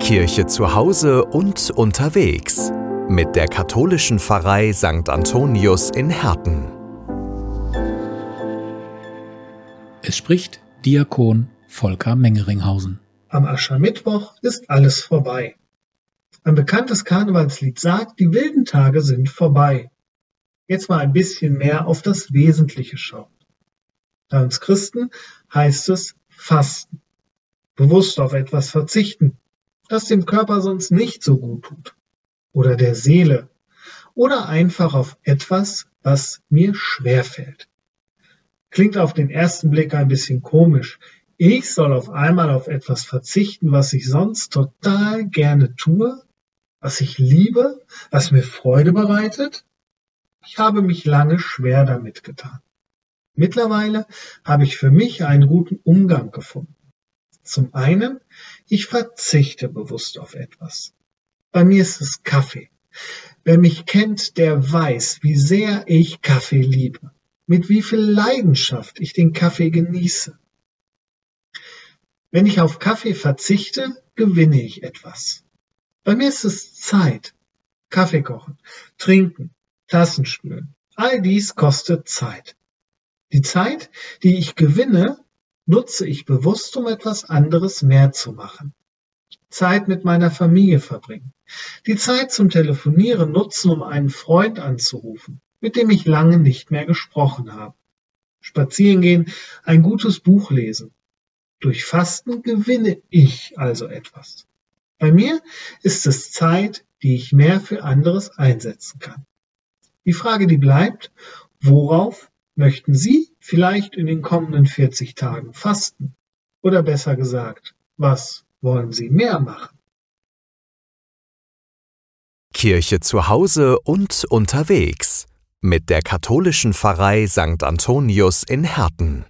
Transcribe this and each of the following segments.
Kirche zu Hause und unterwegs mit der katholischen Pfarrei St. Antonius in Herten. Es spricht Diakon Volker Mengeringhausen. Am Aschermittwoch ist alles vorbei. Ein bekanntes Karnevalslied sagt, die wilden Tage sind vorbei. Jetzt mal ein bisschen mehr auf das Wesentliche schauen. Bei uns Christen heißt es Fasten. Bewusst auf etwas verzichten, das dem Körper sonst nicht so gut tut. Oder der Seele. Oder einfach auf etwas, was mir schwerfällt. Klingt auf den ersten Blick ein bisschen komisch. Ich soll auf einmal auf etwas verzichten, was ich sonst total gerne tue, was ich liebe, was mir Freude bereitet. Ich habe mich lange schwer damit getan. Mittlerweile habe ich für mich einen guten Umgang gefunden. Zum einen, ich verzichte bewusst auf etwas. Bei mir ist es Kaffee. Wer mich kennt, der weiß, wie sehr ich Kaffee liebe, mit wie viel Leidenschaft ich den Kaffee genieße. Wenn ich auf Kaffee verzichte, gewinne ich etwas. Bei mir ist es Zeit. Kaffee kochen, trinken, Tassen spülen. All dies kostet Zeit. Die Zeit, die ich gewinne, nutze ich bewusst, um etwas anderes mehr zu machen. Zeit mit meiner Familie verbringen. Die Zeit zum Telefonieren nutzen, um einen Freund anzurufen, mit dem ich lange nicht mehr gesprochen habe. Spazieren gehen, ein gutes Buch lesen. Durch Fasten gewinne ich also etwas. Bei mir ist es Zeit, die ich mehr für anderes einsetzen kann. Die Frage, die bleibt, worauf möchten Sie vielleicht in den kommenden 40 Tagen fasten? Oder besser gesagt, was wollen Sie mehr machen? Kirche zu Hause und unterwegs mit der katholischen Pfarrei St. Antonius in Herten.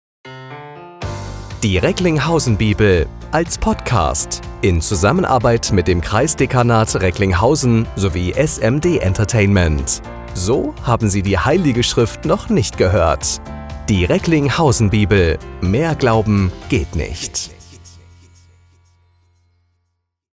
Die Recklinghausen-Bibel als Podcast in Zusammenarbeit mit dem Kreisdekanat Recklinghausen sowie SMD Entertainment. So haben Sie die Heilige Schrift noch nicht gehört. Die Recklinghausen-Bibel. Mehr Glauben geht nicht.